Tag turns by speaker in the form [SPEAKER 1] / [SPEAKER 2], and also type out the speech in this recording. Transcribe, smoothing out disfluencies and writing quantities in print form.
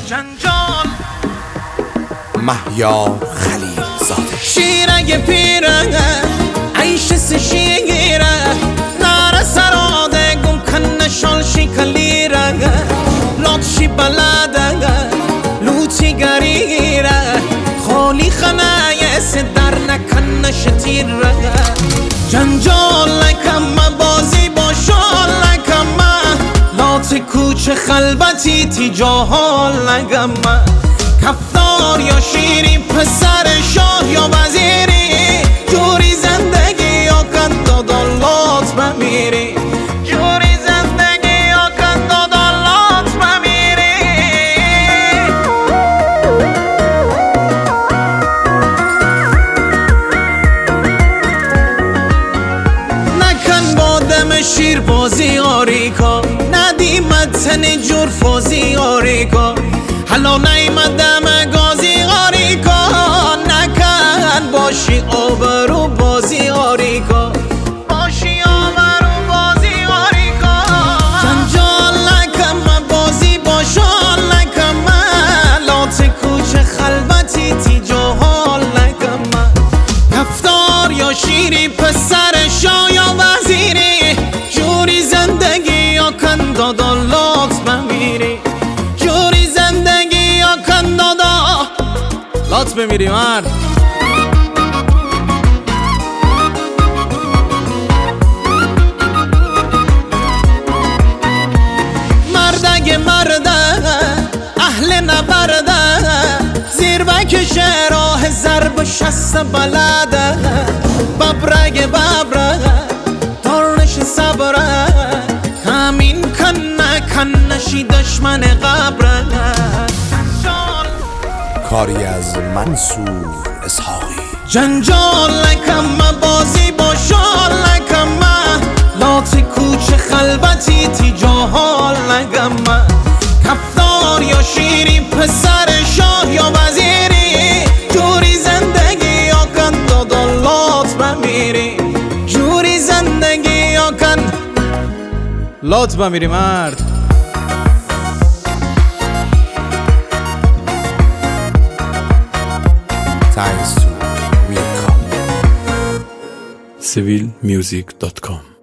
[SPEAKER 1] جنجال
[SPEAKER 2] مهیار خلیل زاده.
[SPEAKER 1] شیرگ پیره عیش سشیره نار سراده گم کن شالشی کلیره لطشی بلاده لوچی گریره خالی خنای در نکن شتیره جنجال لکم بازی با شال لکم لات کوچه خلبتی تی جاهال لگم کفتار یا شیری پسر شاه یا وزیری جوری زندگی یا کندادالات بمیری جوری زندگی یا کندادالات بمیری نکن با دم شیر بازی آریکا ندی متن جور فازی آریکا حالا نیمدم گازی آریکا نکن باشی آبرو بازی آریکا باشی آبرو بازی آریکا جنجال لکم بازی باشال لکم لات کوچه خلبتی تی جاهال لکم کفتار یا شیری پسر شاه یا وزیری جوری زندگی یا کندادالات بمیری جوری زندگی یا کندادالات بمیری مرد مردگ مرده اهل نبرده زیربک راه ضرب شست بلده ببرگ ببره دارنش صبره همین کن نشی دشمن قبره
[SPEAKER 2] کاری از منصور اسحاقی.
[SPEAKER 1] جنجال لکم بازی با شال لکم لات کوچه خلبتی تی جاهال لگم کفتار یا شیری پسر شاه یا وزیری جوری زندگی یا کندادالات بمیری جوری زندگی یا کندادالات بمیری مرد
[SPEAKER 2] Thanks to Mirka.
[SPEAKER 3] civilmusic.com